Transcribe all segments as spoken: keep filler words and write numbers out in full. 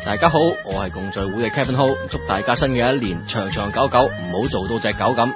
大家好，我係共聚會嘅 Kevin Ho， 祝大家新嘅一年長長久久，唔好做到隻狗咁。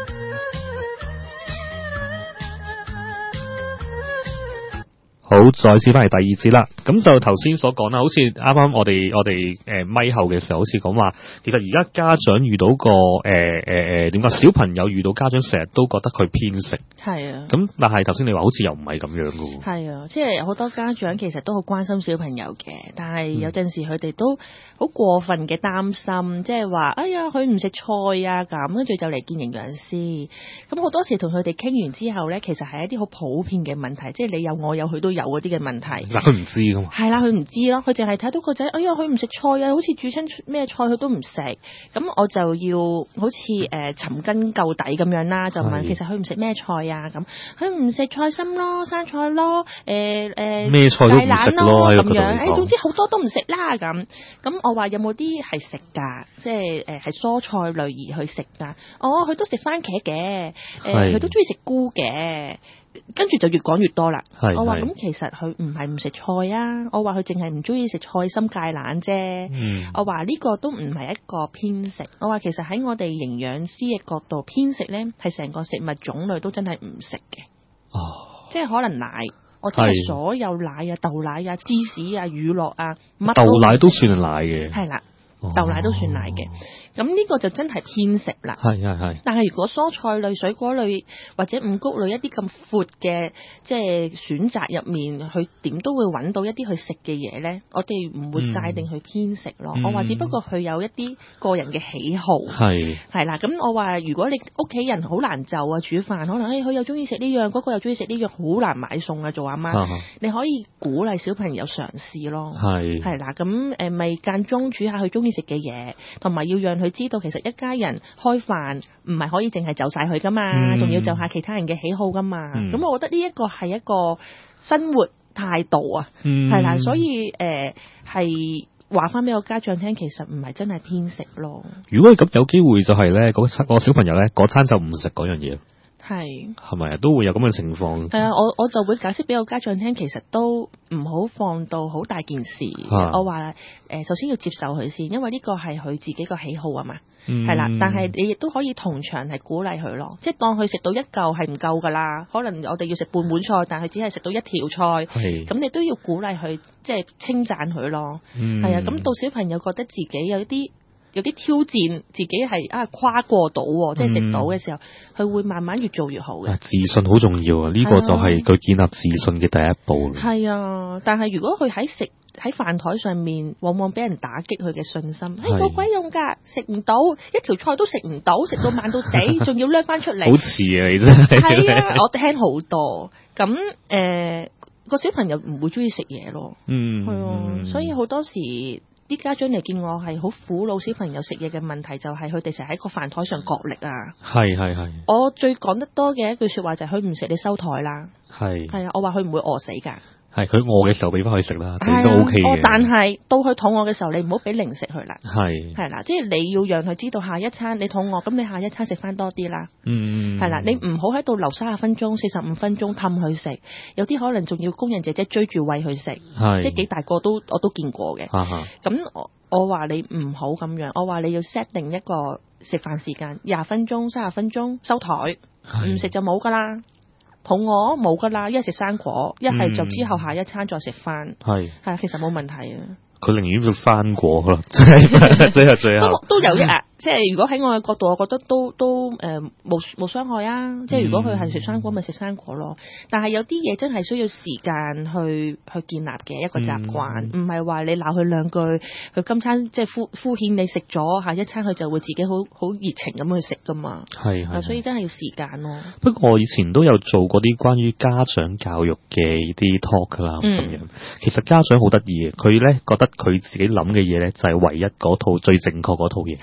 好，再次翻嚟第二節啦。咁就頭先所講啦，好似啱啱我哋我哋誒咪後嘅時候，好似講話，其實而家家長遇到個誒誒誒點講，小朋友遇到家長成日都覺得佢偏食。 係啊。咁但係頭先你話好似又唔係咁樣噶喎。 係啊，即係好多家長其實都好關心小朋友嘅，但係有陣時佢哋都好過分嘅擔心，即係話哎呀佢唔食菜啊咁，跟住就嚟見營養師。咁好多時同佢哋傾完之後咧，其實係一啲好普遍嘅問題，即係你有我有佢都有嗰啲嘅問題。 嗱，佢唔知噶嘛。 係啦，佢唔知咯，佢淨係睇到個仔，哎呀，佢唔食菜啊，好似煮親咩菜佢都唔食。咁我就要好似誒、呃、尋根究底咁樣啦，就問其實佢唔食咩菜啊？咁佢唔食菜心咯，生菜咯，誒誒咩菜都唔食咯， 咁樣。誒，總之好多都唔食啦咁。咁我話有冇啲係食㗎？即係誒係蔬菜類而去食㗎？哦，佢都食番茄嘅，誒佢都中意食菇嘅。跟住就越講越多啦。我話咁其實佢唔係唔食菜啊，我話佢淨係唔中意食菜心芥蘭啫。嗯、我話呢個都唔係一個偏食。我話其實喺我哋營養師嘅角度，偏食呢係成個食物種類都真係唔食嘅。哦，即係可能奶，我真係所有奶啊、豆奶啊、芝士啊、乳酪啊，乜豆奶都算係奶嘅。 係啦。豆奶都算奶嘅，咁呢個就真係偏食啦。 係係係。但係如果蔬菜類、水果類或者五穀類一啲咁闊嘅即係選擇入面，佢點都會揾到一啲去食嘅嘢咧。我哋唔會界定佢偏食咯。嗯、我話只不過佢有一啲個人嘅喜好。係係啦，咁我話如果你屋企人好難就啊，煮飯可能誒佢又中意食呢樣，嗰、嗰個又中意食呢樣，好難買餸啊做阿媽。啊、你可以鼓勵小朋友嘗試咯。係係啦，咁誒咪間中煮下佢中意食嘅嘢，同埋要讓佢知道其實一家人開飯唔係可以淨係就晒佢噶嘛，仲、嗯、要就下其他人嘅喜好噶嘛。咁、嗯、我覺得呢一個係一個生活態度啊，係、嗯、啦，所以誒係話翻俾個家長聽，其實唔係真係偏食咯。 如果係咁，有機會就係咧，嗰個小朋友咧嗰餐就唔食嗰樣嘢。係係咪啊？都會有咁嘅情況。係啊， 我我就會解釋俾個家長聽，其實都唔好放到好大件事。啊、我話誒、呃，首先要接受佢先，因為呢個係佢自己個喜好啊嘛。係、嗯、啦，但係你亦都可以同場係鼓勵佢咯，即係當佢食到一嚿係唔夠噶啦，可能我哋要食半碗菜，但係只係食到一條菜。係咁，你都要鼓勵佢，即係稱讚佢咯。係、嗯、啊，咁到小朋友覺得自己有啲。有啲挑戰，自己係啊跨過到，即係食到嘅時候，佢、嗯、會慢慢越做越好嘅。自信好重要啊！呢、呢個就係佢建立自信嘅第一步。係啊，但係如果佢喺食喺飯台上面，往往俾人打擊佢嘅信心。誒冇鬼用㗎，食唔到一條菜都食唔到，食到慢到死，仲要掠翻出嚟。好遲啊！你真係。係啊，我聽好多。咁誒個小朋友唔會中意食嘢咯。嗯，係啊，所以好多時。啲家長嚟見我係好苦惱小朋友食嘢嘅問題，就係佢哋成日喺個飯台上角力啊。係係係。我最講得多嘅一句説話就係佢唔食你收台啦。係係啊，我話佢唔會餓死㗎。係佢餓嘅時候俾翻佢食啦，都 OK 嘅。但係到佢肚餓嘅時候，你唔好俾零食佢啦。係係啦，即係你要讓佢知道下一餐你肚餓，咁你下一餐食翻多啲啦。嗯，係啦，你唔好喺度留三十分鐘、四十五分鐘氹佢食，有啲可能仲要工人姐姐追住餵佢食，即係幾大個都我都見過嘅。咁我我話你唔好咁樣，我話你要 set 定一個食飯時間，廿分鐘、三十分鐘收台，唔食就冇噶啦。肚餓冇噶啦，一係食生果，一係就之後下一餐再食翻。係係，其實冇問題啊。佢寧願食生果咯，即係最後最後都都有益啊！即係如果喺我嘅角度，我覺得都都誒冇冇傷害啊！即係如果佢係食生果，咪食生果咯。但係有啲嘢真係需要時間去去建立嘅一個習慣，唔係話你鬧佢兩句，佢今餐即係敷敷衍你食咗，下一餐佢就會自己好好熱情咁去食噶嘛。係係，所以真係要時間咯。不過我以前都有做過啲關於家長教育嘅啲 talk 啦，咁樣、嗯、其實家長好得意嘅，佢咧覺得佢自己諗嘅嘢咧就係唯一嗰套最正確嗰套嘢，然後咧就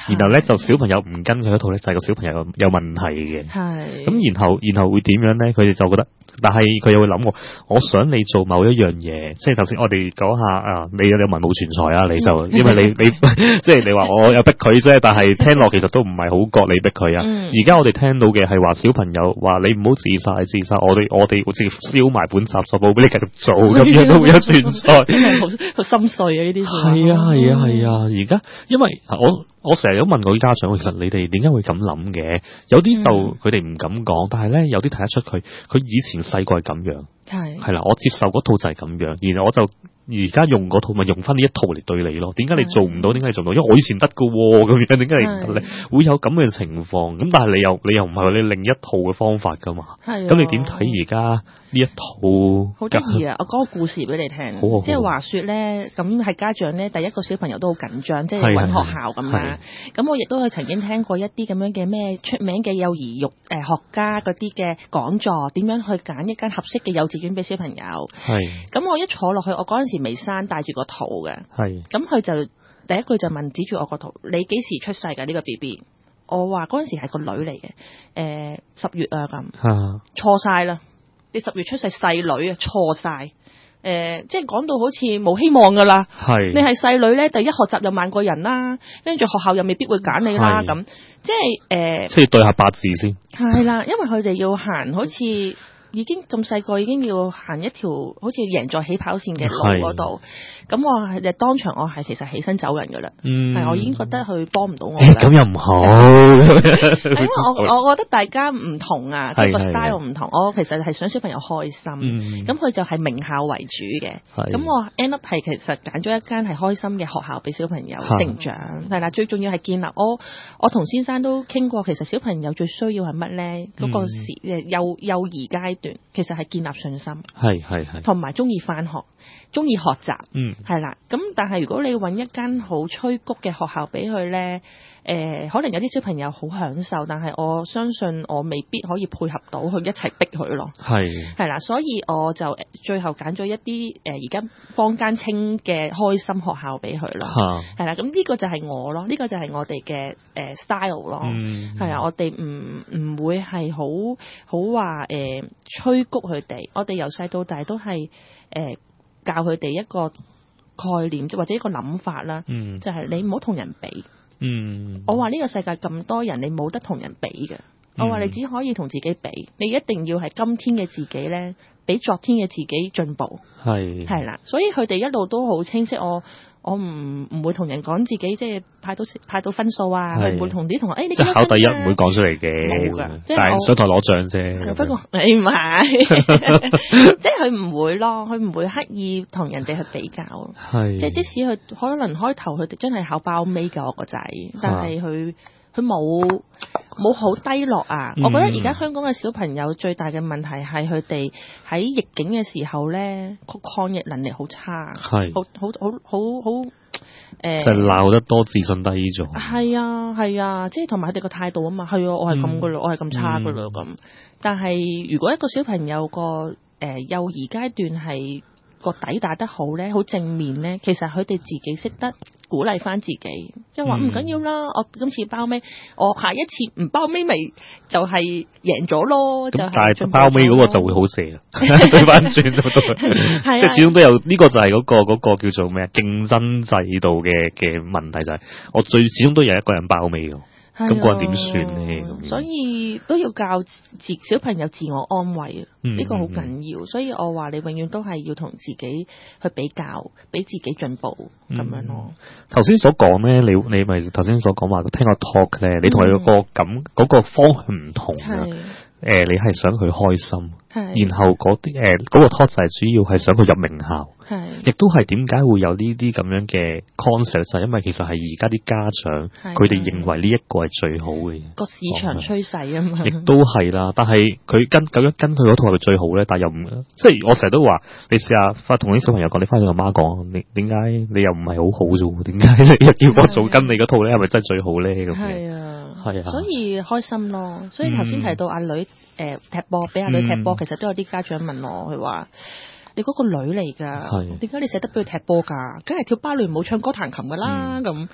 就小朋友唔跟佢嗰套咧，就係、是、個小朋友有有問題嘅。 係。 咁然後然後會點樣咧？佢哋就覺得，但係佢又會諗我，我想你做某一樣嘢，即係頭先我哋講下啊，你有文武全才啊，你就因為你你即係你話我有逼佢啫，但係聽落其實都唔係好覺你逼佢啊。而家、嗯、我哋聽到嘅係話小朋友話你唔好自殺自殺，我哋我哋直接燒埋本集數簿俾你繼續做，咁樣都一算菜， 真係好好心碎啊！呢啲係啊係啊係啊！而家、啊啊、因為我我成日都問過啲家長，其實你哋點解會咁諗嘅？有啲就佢哋唔敢講，但係咧有啲睇得出佢佢以前細個係咁樣，係係啦，我接受嗰套就係咁樣，然後我就。而家用嗰套咪用翻呢一套嚟對你咯？點解你做唔到？點解你做唔到？因為我以前得噶咁樣，點解你唔得咧？會有咁嘅情況。咁但係你又你又唔係話你另一套嘅方法噶嘛？係。咁你點睇而家呢一套？好得意啊！我講個故事俾你聽。好好。即係話說咧，咁係家長咧，第一個小朋友都好緊張，即係揾學校咁樣。咁我亦都係曾經聽過一啲咁樣嘅咩出名嘅幼兒育誒學家嗰啲嘅講座，點樣去揀一間合適嘅幼稚園俾小朋友。係。咁我一坐落去，我嗰陣時未生，帶住個肚嘅，係咁佢就第一句就問，指住我個肚，你幾時出世㗎呢個 B B？ 我話嗰陣時係個女嚟嘅，誒、呃、十月啊咁，錯晒啦！你十月出世細女啊，錯晒，誒、呃、即係講到好似冇希望㗎啦。係你係細女咧，第一學習又慢過人啦，跟住學校又未必會揀你啦，咁即係誒，即係對下八字先。係啦，因為佢哋要行好似。已經咁細個，已經要行一條好似贏在起跑線嘅路嗰度，咁我係當場我係其實起身走人噶啦，係、嗯、我已經覺得佢幫唔到我。咁、欸、又唔好，因為我我覺得大家唔同啊，即係個 style 唔同。我其實係想小朋友開心，咁佢、嗯、就係名校為主嘅，咁我 end up 係其實揀咗一間係開心嘅學校俾小朋友成長，係啦，最重要係建立我我同先生都傾過，其實小朋友最需要係乜咧？嗰、嗯、個時幼幼兒階段其實係建立信心，係係係，同埋中意返學，中意學習，嗯，係啦。咁但係如果你揾一間好催谷嘅學校俾佢咧，誒、呃，可能有啲小朋友好享受，但係我相信我未必可以配合到佢一齊逼佢咯，係係啦。所以我就最後揀咗一啲誒而家坊間稱嘅開心學校俾佢咯，係啦。咁呢個就係我咯，呢、呢個就係我哋嘅誒 style 咯，係啊、嗯。我哋唔唔會係好好話誒催谷佢哋，我哋由細到大都係誒、呃、教佢哋一個概念，或者一個諗法啦，嗯、就係你唔好同人比。嗯，我話呢個世界咁多人，你冇得同人比嘅。嗯、我話你只可以同自己比，你一定要係今天嘅自己咧，比昨天嘅自己進步。係係啦，所以佢哋一路都好清晰。我我唔唔會同人講自己即係派到派到分數啊，唔會同啲同學誒，你即係考第一唔會講出嚟嘅，冇噶，但係上台攞獎啫。不過你唔係，即係佢唔會咯，佢唔會刻意同人哋去比較。係即係即使佢可能開頭佢哋真係考包尾嘅我個仔，但係佢佢冇冇好低落啊！嗯、我覺得而家香港嘅小朋友最大嘅問題係佢哋喺逆境嘅時候咧，抗逆能力好差，係好好好好好誒，就係鬧得多，自信低咗。係啊係啊，即係同埋佢哋個態度啊嘛，係啊，我係咁噶啦，我係咁差噶啦咁。但係如果一個小朋友個誒、呃、幼兒階段係個底打得好咧，好正面咧，其實佢哋自己識得鼓勵翻自己，即係話唔緊要啦，我今次包尾，我下一次唔包尾咪就係贏咗咯。咁但係包尾嗰個就會好謝啦，對翻轉都都，即係始終都有呢個就係嗰個嗰個叫做咩啊競爭制度嘅嘅問題，就係我最始終都有一個人包尾嘅。咁個人點算咧？所以都要教自小朋友自我安慰啊！呢、嗯、個好緊要，所以我話你永遠都係要同自己去比較，俾自己進步咁、嗯、樣咯。頭先所講咧，你你咪頭先所講話聽個 talk 咧，你同佢個感嗰個方向唔同啊。誒、呃，你係想佢開心，然後嗰啲誒嗰個 talk 就係主要係想佢入名校。係，亦都係點解會有呢啲咁樣嘅 concept，就係因為其實係而家啲家長佢哋認為呢一個係最好嘅個市場趨勢啊嘛，亦都係啦。但係佢跟咁樣跟佢嗰套係咪最好咧？但係又唔即係我成日都話，你試下翻同啲小朋友講，你翻去同阿媽講，你點解你又唔係好好啫？點解你又叫我做跟你嗰套咧？係咪真係最好咧？咁係啊，係啊，所以開心咯。所以頭先提到阿女誒、呃、踢波，俾阿女踢波，嗯、其實都有啲家長問我，佢話。你嗰個女嚟㗎，點解你捨得俾佢踢波㗎？梗係跳芭蕾舞、唱歌、彈琴㗎啦咁。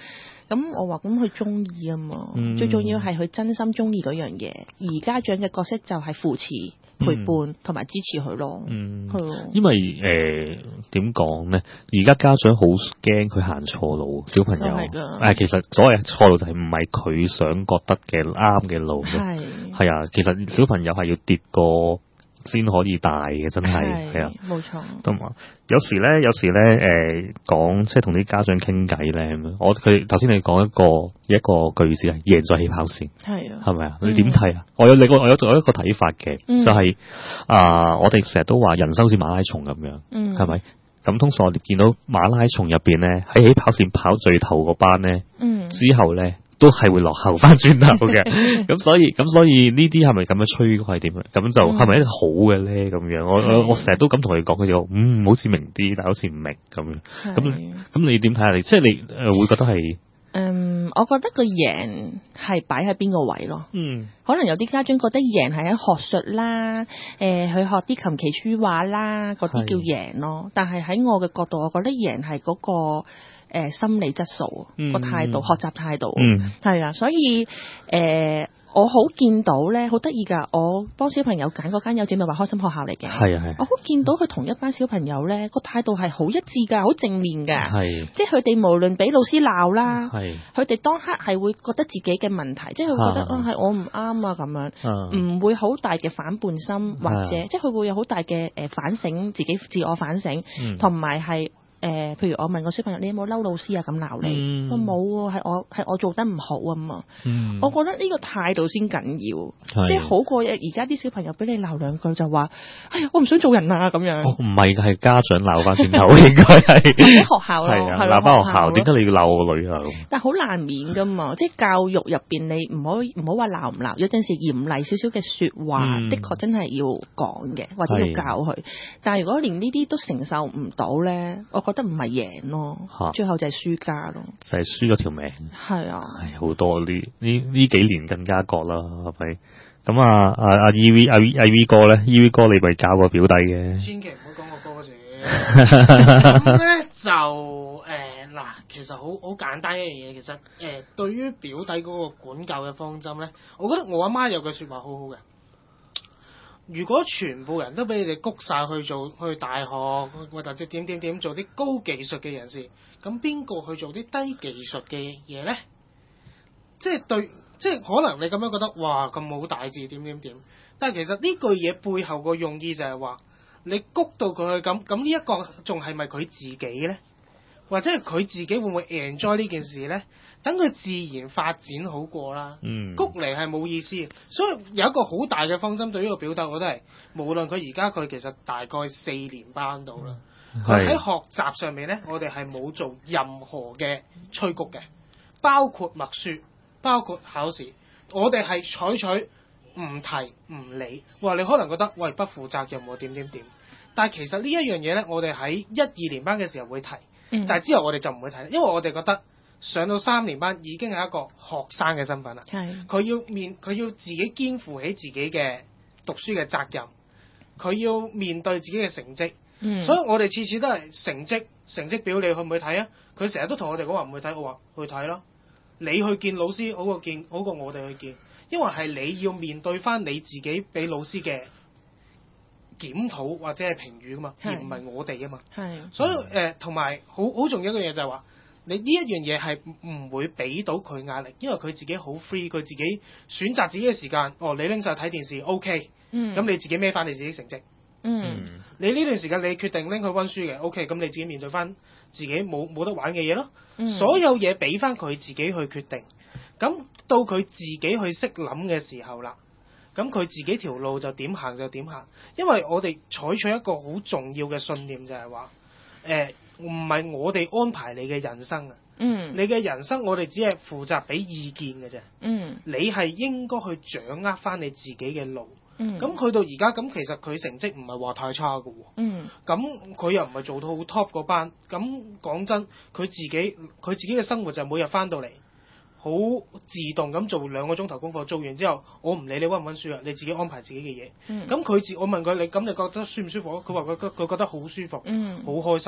咁我話咁佢中意啊嘛， 嗯、 最重要係佢真心中意嗰樣嘢，而家長嘅角色就係扶持、陪伴同埋、嗯、支持佢咯。 嗯， 係啊， 因為誒點講咧？而家家長好驚佢行錯路，小朋友誒、呃，其實所謂錯路就係唔係佢想覺得嘅啱嘅路咯。係係啊，其實小朋友係要跌過先可以大嘅，真係係啊，冇錯。同埋有時咧，有時咧，誒、呃、講即係同啲家長傾偈咧，我佢頭先你講一個一個句子係贏在起跑線，係啊，係咪啊？你點睇啊？我有你個我有我有一個睇法嘅，嗯、就係、是、啊、呃，我哋成日都話人生好似馬拉松咁樣，嗯，係咪？咁通常我哋見到馬拉松入邊咧，喺起跑線跑最頭嗰班咧，嗯，之後咧。都係會落後翻轉頭嘅，咁所以咁所以呢啲係咪咁樣吹係點樣？咁就係咪一定好嘅咧？咁樣我我我成日都咁同佢講，佢就嗯好似明啲，但係好似唔明咁樣。咁咁你點睇下？你即係你誒會覺得係？嗯， 我覺得個贏係擺喺邊個位咯。嗯，可能有啲家長覺得贏係喺學術啦，誒、呃、去學啲琴棋書畫啦，嗰啲叫贏咯。但係喺我嘅角度，我覺得贏係嗰個。誒、呃、心理質素個態度、嗯、學習態度，係啊、嗯，所以誒、呃、我好見到咧，好得意㗎。我幫小朋友揀嗰間幼稚園咪話開心學校嚟嘅，係啊係。我好見到佢同一班小朋友咧個態度係好一致㗎，好正面㗎，係。即係佢哋無論俾老師鬧啦，係。佢哋當刻係會覺得自己嘅問題，即係佢覺得啊係、呃、我唔啱啊咁樣，唔會好大嘅反叛心，或者即係佢會有好大嘅誒反省，自己自我反省，同埋係。誒、呃，譬如我問個小朋友，你有冇嬲老師啊？咁鬧你，我冇喎，係我係我做得唔好啊嘛。嗯，我覺得呢個態度先緊要，即係好過而家啲小朋友俾你鬧兩句就話，哎呀，我唔想做人啊咁樣。哦，唔係，係家長鬧翻轉頭，應該係喺學校咯，係啊，鬧翻學校，點解你要鬧我個女啊？但係好難免噶嘛，即係教育入邊，你唔好唔好話鬧唔鬧，有陣時嚴厲少少嘅說話，嗯、的確真係要講嘅，或者要教佢。但係如果連呢啲都承受唔到咧，我覺得唔係贏咯，啊、最後就係輸家咯，就係輸咗條命。係啊，係好多呢呢呢幾年更加覺啦，係咪？咁啊啊啊 E V 啊 V 啊 V 哥咧 ，E V 哥你咪教過表弟嘅，千祈唔好講我哥字。咁咧就誒嗱、呃，其實好好簡單一樣嘢，其實誒、呃、對於表弟嗰個管教嘅方針咧，我覺得我阿媽有句說話好好嘅。如果全部人都俾你哋谷晒去做去大學，或者點點點做啲高技術嘅人士，咁邊個去做啲低技術嘅嘢咧？即係對，即係可能你咁樣覺得，哇咁冇大志點點點，但係其實呢句嘢背後個用意就係話，你谷到佢去咁，咁呢一個仲係咪佢自己咧？或者係佢自己會唔會 enjoy 呢件事咧？等佢自然發展好過啦。嗯，谷嚟係冇意思，所以有一個好大嘅方針對於個表弟，我覺得係無論佢而家佢其實大概四年班到啦，佢喺、嗯、學習上面咧，我哋係冇做任何嘅催谷嘅，包括默書，包括考試，我哋係採取唔提唔理。哇！你可能覺得喂不負責任喎點點點，但係其實呢一樣嘢咧，我哋喺一二年班嘅時候會提，嗯、但係之後我哋就唔會提，因為我哋覺得。上到三年班已經係一個學生嘅身份啦，佢要面佢要自己肩負起自己嘅讀書嘅責任，佢要面對自己嘅成績，嗯、所以我哋次次都係成績成績表，你去唔去睇啊？佢成日都同我哋講話唔去睇，我話去睇咯。你去見老師好過見好過我哋去見，因為係你要面對翻你自己俾老師嘅檢討或者係評語噶嘛，是而唔係我哋啊嘛。係，所以誒同埋好好重要一個嘢就係話。你呢一樣嘢係唔會俾到佢壓力，因為佢自己好 free，佢自己選擇自己嘅時間。哦，你拎晒睇電視 ，OK，咁、嗯、你自己孭翻你自己成績。嗯，你呢段時間你決定拎去溫書嘅 ，OK，咁你自己面對翻自己冇冇得玩嘅嘢咯。嗯、所有嘢俾翻佢自己去決定。咁到佢自己去識諗嘅時候啦，咁佢自己條路就點行就點行。因為我哋採取一個好重要嘅信念就係話，誒、呃。唔係我哋安排你嘅人生啊！嗯，你嘅人生我哋只係負責俾意見嘅啫。嗯，你係應該去掌握翻你自己嘅路。嗯，咁去到而家咁，其實佢成績唔係話太差㗎喎。嗯，咁佢又唔係做到好 top 嗰班。咁講真，佢自己佢自己嘅生活就每日翻到嚟，好自動咁做兩個鐘頭功課，做完之後，我唔理你溫唔溫書啊，你自己安排自己嘅嘢。嗯，咁佢自我問佢你咁你覺得舒唔舒服啊？佢話佢佢覺得好舒服，嗯，好開心。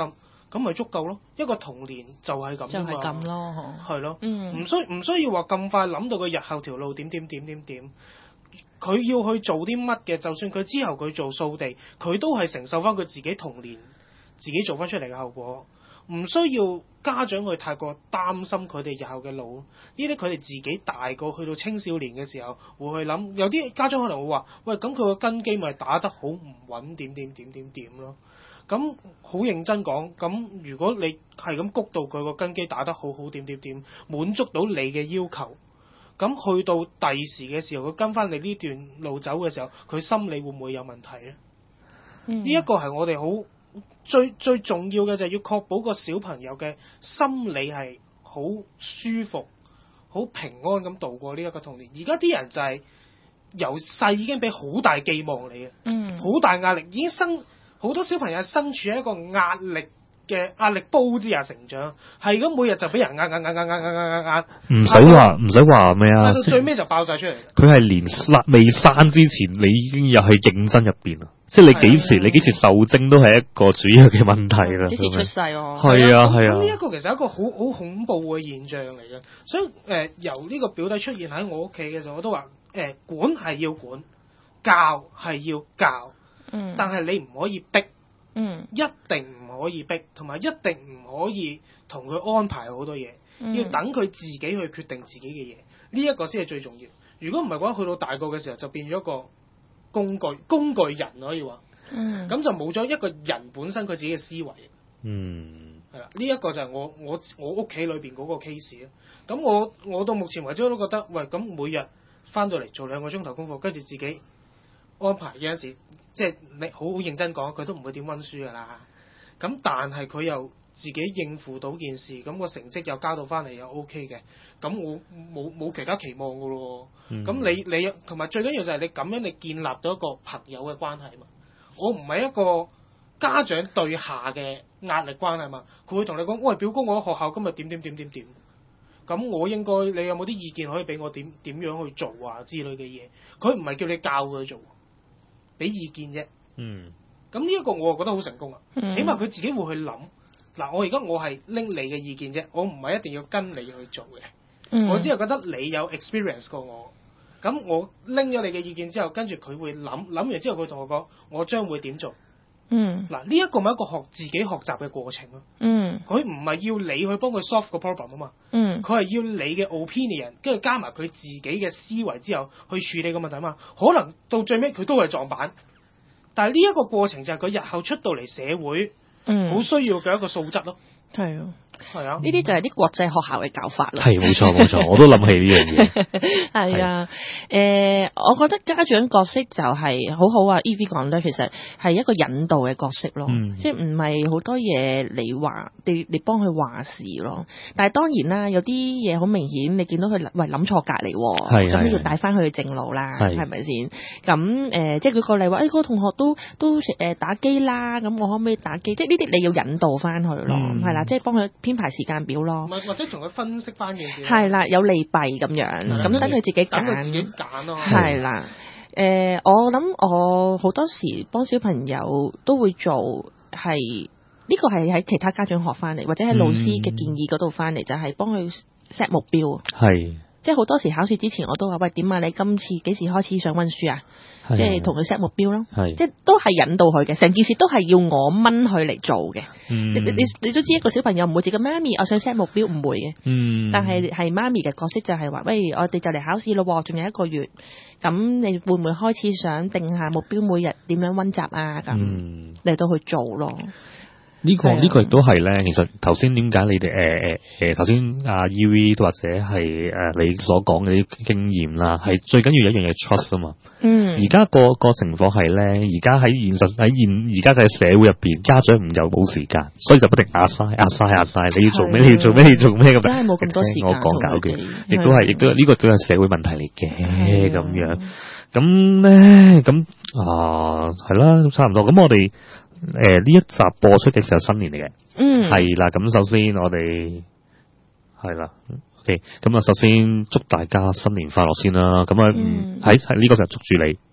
咁咪足夠咯。一個童年就係咁， 就係咁咯， 係咯， 嗯， 唔需唔需要話咁快諗到佢日後條路點點點點點。佢要去做啲乜嘅，就算佢之後佢做掃地，佢都係承受翻佢自己童年自己做翻出嚟嘅後果，唔需要家長去太過擔心佢哋日後嘅路。呢啲佢哋自己大個去到青少年嘅時候會去諗，有啲家長可能會話：喂，咁佢個根基咪打得好唔穩，點點點點點咯。咁好認真講，咁如果你係咁谷到佢個根基打得好好，點點點滿足到你嘅要求。咁去到第時嘅時候，佢跟翻你呢段路走嘅時候，佢心理會唔會有問題咧？呢一、嗯、個係我哋好最最重要嘅，就係要確保個小朋友嘅心理係好舒服、好平安咁度過呢一個童年。而家啲人就係由細已經俾好大寄望你嘅，嗯，好大壓力，已經生好多小朋友身處喺一個壓力嘅壓力煲之下成長，係咁每日就俾人壓壓壓壓壓壓壓壓， 唔使話唔使話咩啊， 到最尾就爆晒出嚟。 佢係連未生之前，你已經入去競爭入邊啦，即係你幾時你幾時受精都係一個主要嘅問題啦。 幾時出世哦？ 係啊係啊。 咁呢一個其實係一個好好恐怖嘅現象嚟嘅，所以誒、呃、由呢個表弟出現喺我屋企嘅時候，我都話誒、呃、管係要管，教係要教，嗯，但係你唔可以逼。嗯，一定唔可以逼，同埋一定唔可以同佢安排好多嘢，嗯、要等佢自己去決定自己嘅嘢，呢、這、一個先係最重要。如果唔係嘅話，去到大個嘅時候就變咗一個工具工具人可以話，嗯，咁就冇咗一個人本身佢自己嘅思維，嗯，係啦，呢、這、一個就係我我我屋企裏邊嗰個 case 啊。咁我我到目前為止我都覺得，喂，咁每日翻到嚟做兩個鐘頭功課，跟住自己安排有陣時。即係你好好認真講，佢都唔會點溫書㗎啦。咁但係佢又自己應付到件事，咁個成績又交到翻嚟又 OK 嘅。咁我冇冇其他期望㗎咯。咁、嗯、你你同埋最緊要就係你咁樣你建立到一個朋友嘅關係嘛。我唔係一個家長對下嘅壓力關係嘛。佢會同你講：喂，表哥，我喺學校今日點點點點點。咁我應該你有冇啲意見可以俾我點點樣去做啊之類嘅嘢？佢唔係叫你教佢做。俾意見啫，嗯，咁呢一個我覺得好成功啊，嗯、起碼佢自己會去諗，嗱，我而家我係拎你嘅意見啫，我唔係一定要跟你去做嘅，嗯、我只係覺得你有 experience 過我，咁我拎咗你嘅意見之後，跟住佢會諗，諗完之後佢同我講，我將會點做，嗯，嗱，呢一個咪一個學自己學習嘅過程咯，嗯，佢唔係要你去幫佢 solve 個 problem 啊嘛，嗯，佢係要你嘅 opinion， 跟住加埋佢自己嘅思維之後去處理個問題啊嘛，可能到最尾佢都係撞板，但係呢一個過程就係佢日後出到嚟社會，嗯，好需要嘅一個素質咯，係啊。係啊，呢啲就係啲國際學校嘅教法啦。係冇錯冇錯，我都諗起呢樣嘢。係啊，誒、呃，我覺得家長角色就係好好啊。E V 講咧，其實係一個引導嘅角色咯，嗯、即係唔係好多嘢你話，你你幫佢話事咯。但係當然啦，有啲嘢好明顯，你見到佢喂諗錯隔離，咁你要帶翻去正路啦，係咪先？咁誒、呃，即係舉個例話，誒、哎，嗰個同學都都誒打機啦，咁我可唔可以打機？即係呢啲你要引導翻佢咯，係啦、嗯，即係幫佢編排時間表咯，或者同佢分析翻件事，係啦，有利弊咁樣，咁等佢自己揀，等佢自己揀咯，係啦。誒、呃，我諗我好多時幫小朋友都會做，係呢、呢個係喺其他家長學翻嚟，或者喺老師嘅建議嗰度翻嚟，就係幫佢 set 目標。係，即係好多時考試之前，我都話喂，點啊？你今次幾時開始想溫書啊？即係同佢 set 目標咯，即係都係引導佢嘅，成件事都係要我掹佢嚟做嘅。嗯、你你你都知一個小朋友唔會自己媽咪，我想 set 目標唔會嘅。嗯、但係係媽咪嘅角色就係話，喂，我哋就嚟考試咯，仲有一個月，咁你會唔會開始想定下目標，每日點樣溫習啊？咁嚟、嗯、到去做咯。呢、這個呢、這個亦都係咧，其實頭先點解你哋誒誒誒頭先阿 E V 或者係誒、呃、你所講嘅啲經驗啦，係最緊要一樣嘢 trust 啊嘛。嗯。而家個個情況係咧，而家喺現實喺現而家嘅社會入邊，家長唔又冇時間，所以就不停壓晒壓晒壓晒，你要做咩？你要做咩？你要做咩咁？真係冇咁多時間。我講搞嘅，亦都係亦都呢個都係社會問題嚟嘅咁樣。咁咧咁啊係啦，都差唔多。咁我哋。誒，呢、呃、一集播出嘅時候新年嚟嘅，嗯，係啦，咁首先我哋係啦 ，OK，咁啊，首先祝大家新年快樂先啦，咁啊，喺喺呢個時候捉住你，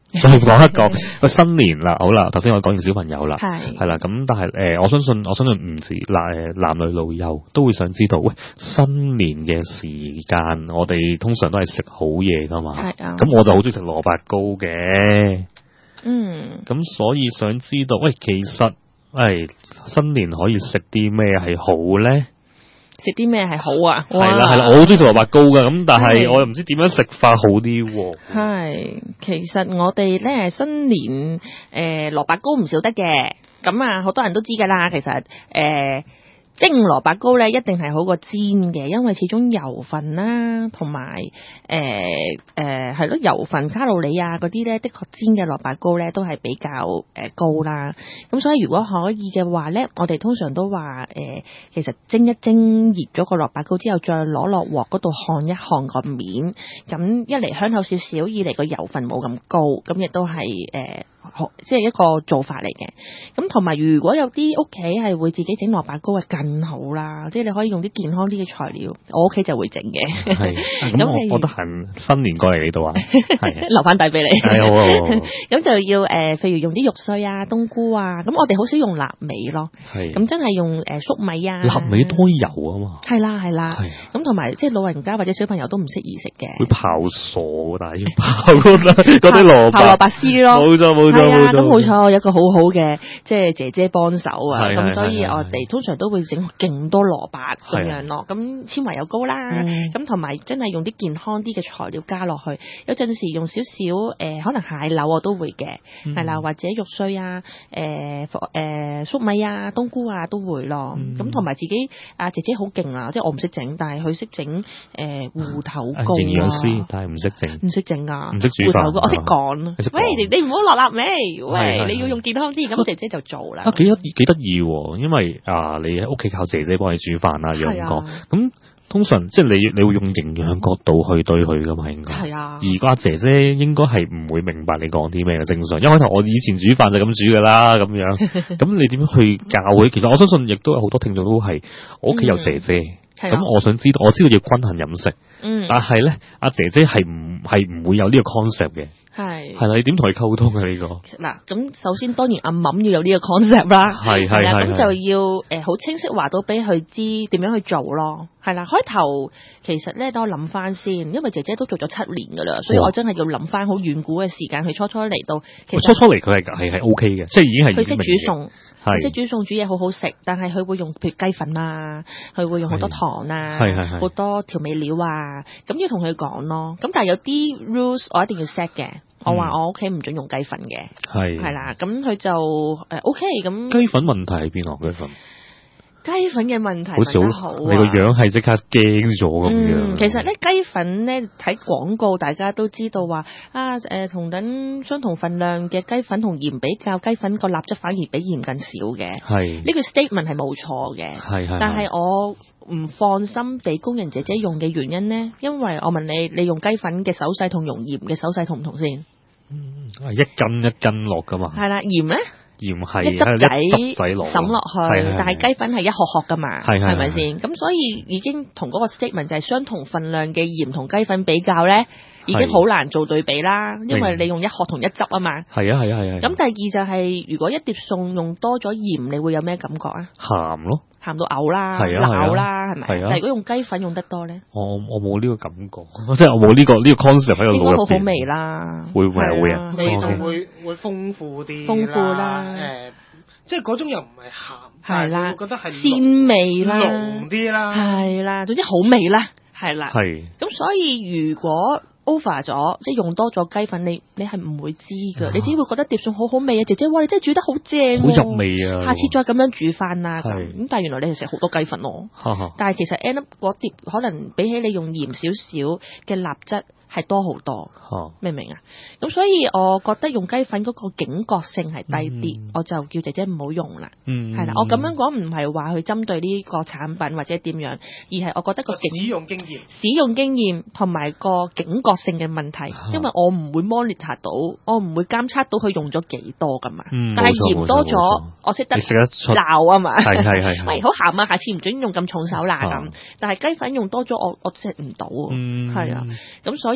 再講一講個新年啦，好啦，頭先我講完小朋友啦，係係啦，咁但係誒、呃，我相信我相信唔止男男女老幼都會想知道，喂，新年嘅時間，我哋通常都係食好嘢噶嘛，係啊，咁我就好中意食蘿蔔糕嘅，嗯，咁所以想知道，喂，其實誒、哎、新年可以食啲咩係好咧？ 食啲咩係好啊？ 係啦係啦，我好中意食蘿蔔糕噶，咁但係我又唔知點樣食法好啲。 係，其實我哋咧新年誒蘿蔔糕唔少得嘅，咁啊好多人都知噶啦。其實誒、呃、蒸蘿蔔糕咧一定係好過煎嘅，因為始終油分啦，同埋誒誒係咯油分卡路里啊嗰啲咧，的確煎嘅蘿蔔糕咧都係比較誒、呃、高啦。咁所以如果可以嘅話咧，我哋通常都話誒、呃，其實蒸一蒸熱咗個蘿蔔糕之後，再攞落鑊嗰度烘一烘個面，咁一嚟香口少少，二嚟個油分冇咁高，咁亦都係誒。呃即係一個做法嚟嘅，咁同埋如果有啲屋企係會自己整蘿蔔糕，係更好啦。即係你可以用啲健康啲嘅材料，我屋企就會整嘅。係， 咁我我得閒新年過嚟呢度啊，係留翻底俾你。 係好啊， 咁就要誒、呃，譬如用啲肉碎啊、冬菇啊，咁我哋好少用臘味咯。係，咁真係用誒粟米啊。 臘味多油啊嘛。係啦係啦，咁同埋即係老人家或者小朋友都唔適宜食嘅。 會泡傻，但係要泡嗰啲嗰啲蘿蔔。泡蘿蔔絲咯。冇錯冇錯。係啊，咁好彩我有一個好好嘅即係姐姐幫手啊，咁所以我哋通常都會整勁多蘿蔔咁樣咯，咁纖維又高啦，咁同埋真係用啲健康啲嘅材料加落去，有陣時用少少誒可能蟹柳我都會嘅，係、嗯、啦，或者肉碎啊，誒誒粟米啊、冬菇啊都會咯，咁同埋自己啊姐姐好勁啊，即係我唔識整，但係佢識整誒芋頭糕啊， 營養師但係唔識整， 唔識整啊， 唔識煮飯， 我識講，喂你唔好落臘味。喂，你要用健康啲，咁姐姐就做啦。啊， 幾得幾得意喎！因為啊，你喺屋企靠姐姐幫你煮飯啊，養個咁通常即係你你會用營養角度去對佢噶嘛，應該係啊。而家姐姐應該係唔會明白你講啲咩嘅，正常。一開頭我以前煮飯就咁煮噶啦，咁樣。咁你點樣去教佢？其實我相信亦都有好多聽眾都係我屋企有姐姐，咁、嗯、我想知道，我知道要均衡飲食，嗯，但係咧，阿姐姐係唔係唔會有呢個 concept 嘅。係係啦，你點同佢溝通啊？呢個嗱，咁首先當然阿敏要有呢個 concept 啦， 係係係， 咁就要誒好清晰話到俾佢知點樣去做咯，係啦。開頭其實咧，等我諗翻先，因為姐姐都做咗七年噶啦，所以我真係要諗翻好遠古嘅時間。佢初初嚟到，其實初初嚟佢係係係 O K 嘅，即係已經係佢識煮餸，佢識煮餸煮嘢好好食，但係佢會用譬如雞粉啊，佢會用好多糖啊，係係係好多調味料啊，咁要同佢講咯。咁但係有啲 rules 我一定要 set 嘅。我話我屋企唔准用雞粉嘅，係係啦，咁佢就誒 O K 咁。雞粉問題喺邊啊？雞粉雞粉嘅問題問得好啊！ 你個樣係即刻驚咗咁樣。 嗯，其實咧雞粉咧睇廣告，大家都知道話啊誒，同等相同份量嘅雞粉同鹽比較，雞粉個鈉質反而比鹽更少嘅。係呢個 statement 係冇錯嘅。係係。但係我唔放心俾工人姐姐用嘅原因咧，因為我問你，你用雞粉嘅手勢同用鹽嘅手勢同唔同先？ 嗯，一斤一斤落噶嘛。係啦，鹽咧？ 鹽係一汁仔滲落去，但係雞粉係一殼殼噶嘛，係咪先？咁所以已經同嗰個 statement 就係相同份量嘅鹽同雞粉比較咧，已經好難做對比啦，因為你用一殼同一汁啊嘛。係啊係啊係啊。咁第二就係、是、如果一碟餸用多咗鹽，你會有咩感覺啊？ 鹹咯。 鹹到嘔啦，咬啦，係咪？但係如果用雞粉用得多咧， 我我冇呢個感覺，即係我冇呢個呢個 concept 喺度。應該好好味啦， 會唔會會啊？ 味道會會豐富啲， 豐富啦。 誒，即係嗰種又唔係鹹， 係啦， 覺得係鮮味啦， 濃啲啦， 係啦，總之好味啦，係啦。係。咁所以如果over 咗，即係用多咗雞粉，你你係唔會知㗎、啊，你只會覺得碟餸好好味啊！姐姐，哇，你真係煮得好正，好入味啊！下次再咁樣煮翻啦，咁咁，但係原來你係食好多雞粉咯，但係其實 end up 嗰碟可能比起你用鹽少少嘅鈉質係多好多，明唔明啊？咁所以我覺得用雞粉嗰個警覺性係低啲、嗯，我就叫姐姐唔好用啦。嗯，係啦，我咁樣講唔係話去針對呢個產品或者點樣，而係我覺得個使用經驗、 使用經驗同埋個警覺性嘅問題，因為我唔會 monitor 到，我唔會監測到佢用咗幾多噶嘛。嗯、但係鹽多咗，我識得鬧啊嘛。係係係。喂，好鹹啊！下次唔准用咁重手啦咁。但係雞粉用多咗，我我食唔到。嗯，係啊。咁所以。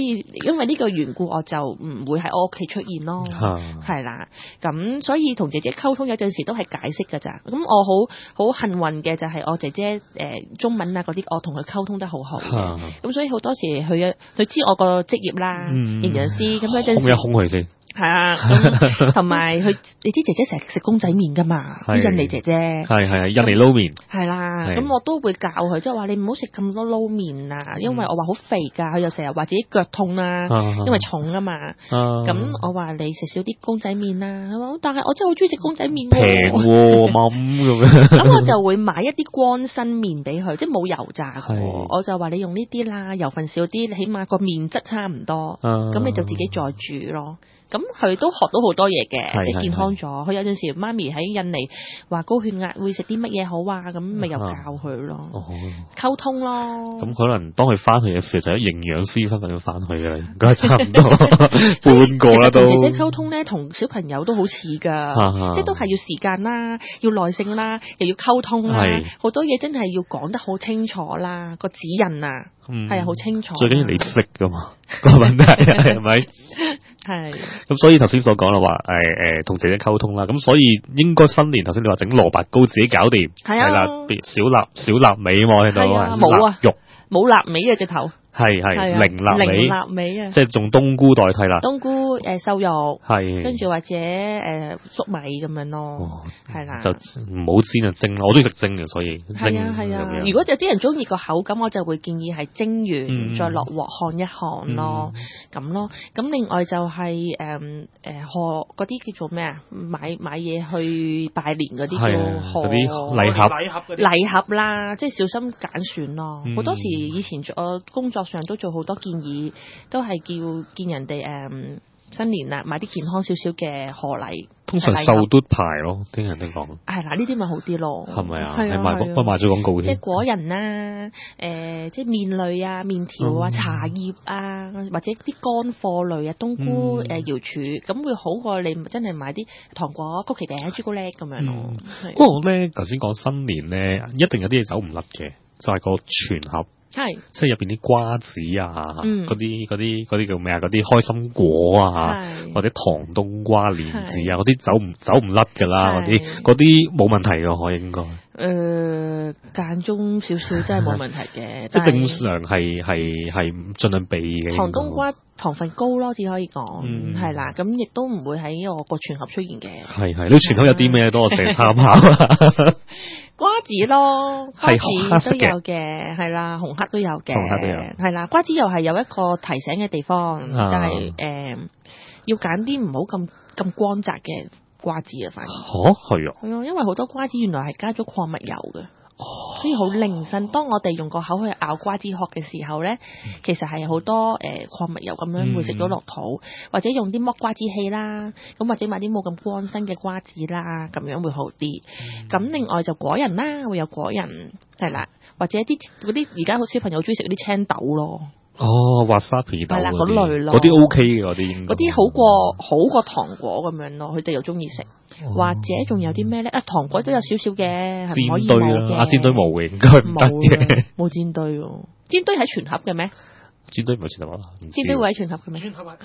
以因為呢個緣故，我就唔會喺我屋企出現咯，係啦、啊。咁所以同姐姐溝通有陣時都係解釋㗎咋。咁我好好幸運嘅就係我姐姐誒、呃、中文啊嗰啲，我同佢溝通得好好。咁、啊、所以好多時佢佢知我個職業啦，嗯、營養師。咁有陣時空一空佢先。 係啊，同埋佢，你知姐姐成日食公仔麵噶嘛？印尼姐姐係係係印尼撈麵係啦，咁我都會教佢，即係話你唔好食咁多撈麵啊，因為我話好肥㗎，佢又成日話自己腳痛啊，因為重啊嘛。咁、啊、我話你食少啲公仔麵啦，但係我真係好中意食公仔麵， 平喎冇咁樣。 咁我就會買一啲乾身麵俾佢，即係冇油炸嘅。我就話你用呢啲啦，油份少啲，起碼個麵質差唔多，咁、啊、你就自己再煮咯。咁佢都學到好多嘢嘅，即係健康咗。佢有陣時媽咪喺印尼話高血壓會食啲乜嘢好啊，咁咪又教佢咯，啊哦、溝通咯。咁可能當佢翻去嘅時候，就喺營養師身份要翻去嘅，應該差唔多半個啦都。 同姐姐溝通咧，同小朋友都好似㗎，即係都係要時間啦，要耐性啦，又要溝通啦，好多嘢真係要講得好清楚啦，個指引啊，係啊好清楚。 最緊要你識㗎嘛，個問題係咪？ 係。 咁所以頭先所講啦，話誒誒同姐姐溝通啦，咁所以應該新年頭先你話整蘿蔔糕自己搞掂，係啦，小臘小臘味嘛，喺度冇啊， 肉冇臘味嘅隻頭。 係係零臘味， 零臘味啊！ 即係用冬菇代替啦。 冬菇誒瘦肉， 係跟住或者誒粟米咁樣咯，係啦。 就唔好煎啊，蒸咯，我中意食蒸嘅，所以蒸係啊係啊。如果有啲人中意個口感，我就會建議係蒸完再落鑊烘一烘咯，咁咯。咁另外就係誒誒賀嗰啲叫做咩啊？買買嘢去拜年嗰啲叫賀啲禮盒禮盒禮盒啦，即係小心揀選咯。好多時以前我工作上都做好多建議，都係叫見人哋誒、嗯、新年啦買啲健康少少嘅賀禮。 通常瘦嘟牌咯，聽人哋講。 係啦，呢啲咪好啲咯。 係咪啊？係賣幫賣咗廣告添。 即係果仁啦，誒、呃，即係麵類啊、麵條啊、嗯、茶葉啊，或者啲乾貨類啊，冬菇誒、嗯、瑤柱，咁會好過你真係買啲糖果、曲奇餅、朱古力咁樣咯。 不過咧，頭先講新年咧，一定有啲嘢走唔甩嘅，就係、是、個全盒。係，即係入邊啲瓜子啊，嗰啲嗰啲嗰啲叫咩啊？嗰啲開心果啊，或者糖冬瓜、蓮子啊，嗰啲走唔走唔甩噶啦，嗰啲嗰啲冇問題嘅，可應該。誒、 呃，間中少少真係冇問題嘅， 即係正常係係係盡量避嘅。 糖冬瓜糖分高咯，只可以講係啦，咁亦都唔會喺我個全盒出現嘅。係係，你全盒有啲咩多？我成日參考。瓜子咯，瓜子都有嘅，係啦，紅黑都有嘅，紅黑都有，係啦，瓜子又係有一個提醒嘅地方，啊、就係、是、誒、呃、要揀啲唔好咁咁光澤嘅瓜子啊，反而嚇係啊，係啊，因為好多瓜子原來係加咗礦物油嘅。所以好令身。當我哋用個口去咬瓜子殼嘅時候咧，其實係好多誒礦物油咁樣會食咗落肚，嗯、或者用啲剝瓜子器啦，咁或者買啲冇咁乾身嘅瓜子啦，咁樣會好啲。咁、嗯、另外就果仁啦，會有果仁係啦，或者啲嗰啲而家好小朋友中意食嗰啲青豆咯。 哦，滑沙皮豆嗰啲類咯， 嗰啲 O K 嘅嗰啲應該，嗰啲好過好過糖果咁樣咯，佢哋又中意食。哦、或者仲有啲咩咧？啊，糖果都有少少嘅，係唔可以冇嘅。啊，煎堆冇嘅，應該唔得嘅。冇煎堆喎，煎堆喺全盒嘅咩？煎堆唔係全盒啊？煎堆會喺全盒嘅咩？全盒啊，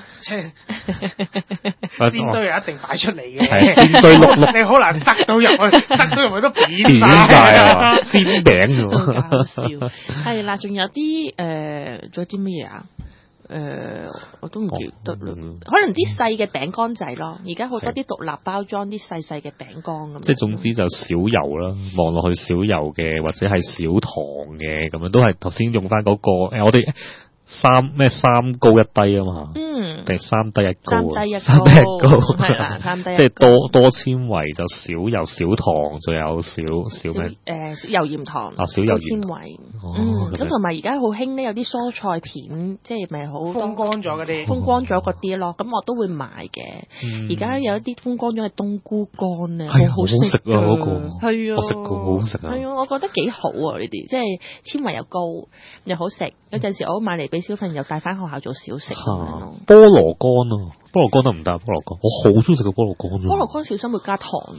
煎堆係一定擺出嚟嘅。 係煎堆碌碌， 你好難塞到入去，塞到入去都扁晒啊！煎餅喎， 係啦，仲有啲誒，仲有啲乜嘢啊？誒、呃，我都唔記得啦、哦嗯。可能啲細嘅餅乾仔咯，而家好多啲獨立包裝啲細細嘅餅乾咁。即係總之就少油啦，望落去少油嘅，或者係少糖嘅，咁樣都係頭先用翻、那、嗰個誒、呃，我哋。三咩三高一低啊嘛，嗯，定三低一高啊， 三低一三低一高係啦，三低一高， 即係多多纖維就少油少糖，仲有少少咩？ 誒，油鹽糖啊，少油纖維，嗯，咁同埋而家好興咧，有啲蔬菜片，即係咪好風乾咗嗰啲， 風乾咗嗰啲咯，咁我都會買嘅。而家有一啲風乾咗嘅冬菇乾咧， 係好好食啊嗰個， 係啊， 我食過好好食啊， 係啊，我覺得幾好啊呢啲，即係纖維又高又好食，有陣時我買嚟俾小朋友帶翻學校做小食咁樣咯。 菠蘿乾啊，菠蘿乾都唔得，菠蘿乾我好中意食個菠蘿乾。 菠蘿乾小心會加糖。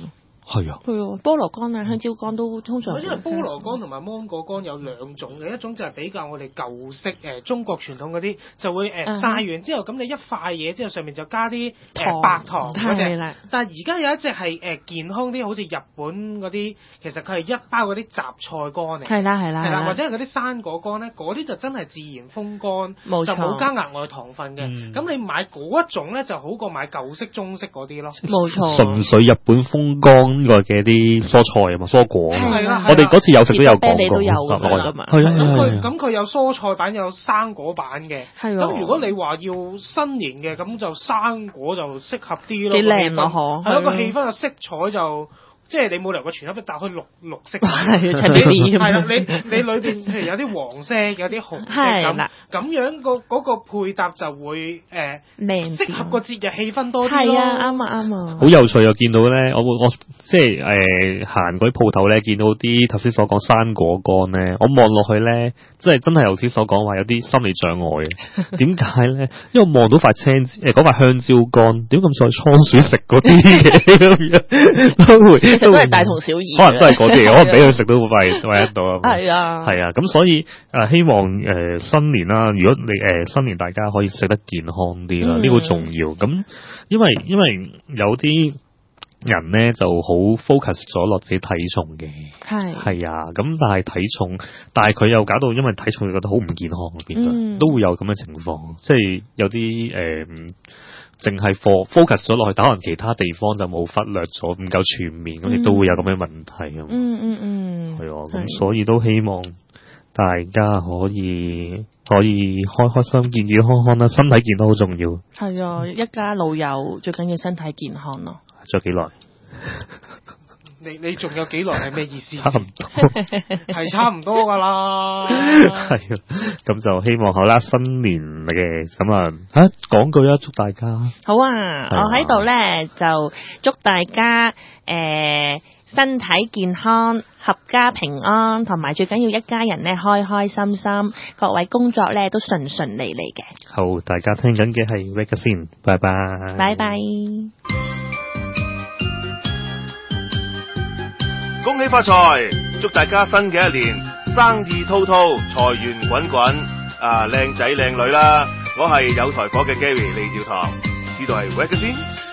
係啊， 係啊，菠蘿乾啊、香蕉乾都通常。 因為菠蘿乾同埋芒果乾有兩種嘅，一種就係比較我哋舊式誒、呃、中國傳統嗰啲，就會誒曬、呃、完之後，咁你一塊嘢之後上面就加啲、呃、白糖嗰隻。但係而家有一隻係誒健康啲，好似日本嗰啲，其實佢係一包嗰啲雜菜乾嚟。係啦係啦係啦，或者係嗰啲生果乾咧，嗰啲就真係自然風乾，就冇加額外糖分嘅。咁、嗯、你買嗰一種咧，就好過買舊式中式嗰啲咯。冇錯， 純粹日本風乾嘅啲蔬菜啊嘛，蔬果啊嘛。係啦，我哋嗰次有食都有講過。係啊， 咁佢咁佢有蔬菜版有生果版嘅。係咁如果你話要新年嘅，咁就生果就適合啲咯。幾靚咯，嗬！係一個氣氛嘅色彩就。即係你冇理由個全盒都搭開綠綠色，係陳皮面係啦，你你裏邊譬如有啲黃色，有啲紅色咁，咁樣個嗰個配搭就會誒靚，適合個節日氣氛多啲咯。係啊，啱啊，啱啊。好有趣又見到咧，我我即係誒行嗰啲鋪頭咧，見到啲頭先所講生果乾咧，我望落去咧，即係真係頭先所講話有啲心理障礙嘅。點解咧？因為我望到塊青誒嗰塊香蕉乾，點咁似倉鼠食嗰啲嘅咁樣都會。其實都係大同小異，可能都係嗰啲嘢，可能俾佢食到好快都喺度啊。係啊，係啊，咁所以誒、呃、希望誒、呃、新年啦，如果你誒、呃、新年大家可以食得健康啲啦，呢、嗯、個重要。咁因為因為有啲人咧就好 focus 咗落自己體重嘅，係係啊，咁但係體重，但係佢又搞到因為體重覺得好唔健康變咗、嗯，都會有咁嘅情況，即係有啲誒。呃淨係 focus 咗落去，可能其他地方就冇忽略咗，唔夠全面，咁亦都會有咁嘅問題啊。嗯嗯嗯，係啊，咁所以都希望大家可以可以開開心、健健康康啦，身體健康好重要。係啊，一家老友最緊要身體健康咯。仲有幾耐？ 你你仲有幾耐係咩意思？差唔多，係差唔多噶啦。係啊，咁就希望好啦，新年嘅咁啊，吓講句啊，祝大家好啊！我喺度咧就祝大家誒、呃、身體健康、合家平安，同埋最緊要一家人咧開開心心，各位工作咧都順順利利嘅。好，大家聽緊嘅係 Rick 先，拜拜，拜拜。恭喜發財！祝大家新嘅一年生意滔滔，財源滾滾。啊，靚仔靚女啦！我係有台火嘅 Gary 李兆棠，呢度係 Magazine。